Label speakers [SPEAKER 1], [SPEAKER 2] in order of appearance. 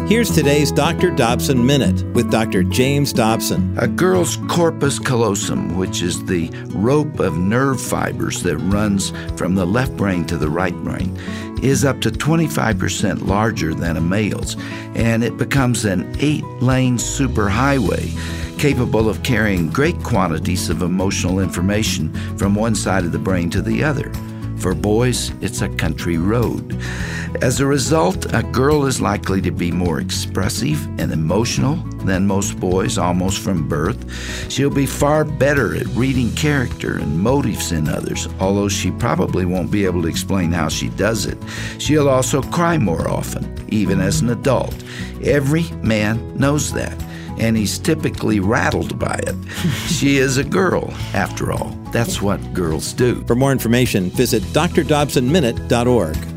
[SPEAKER 1] Here's today's Dr. Dobson Minute with Dr. James Dobson.
[SPEAKER 2] A girl's corpus callosum, which is the rope of nerve fibers that runs from the left brain to the right brain, is up to 25% larger than a male's, and it becomes an 8-lane superhighway capable of carrying great quantities of emotional information from one side of the brain to the other. For boys, it's a country road. As a result, a girl is likely to be more expressive and emotional than most boys, almost from birth. She'll be far better at reading character and motives in others, although she probably won't be able to explain how she does it. She'll also cry more often, even as an adult. Every man knows that, and he's typically rattled by it. She is a girl, after all. That's what girls do.
[SPEAKER 1] For more information, visit drdobsonminute.org.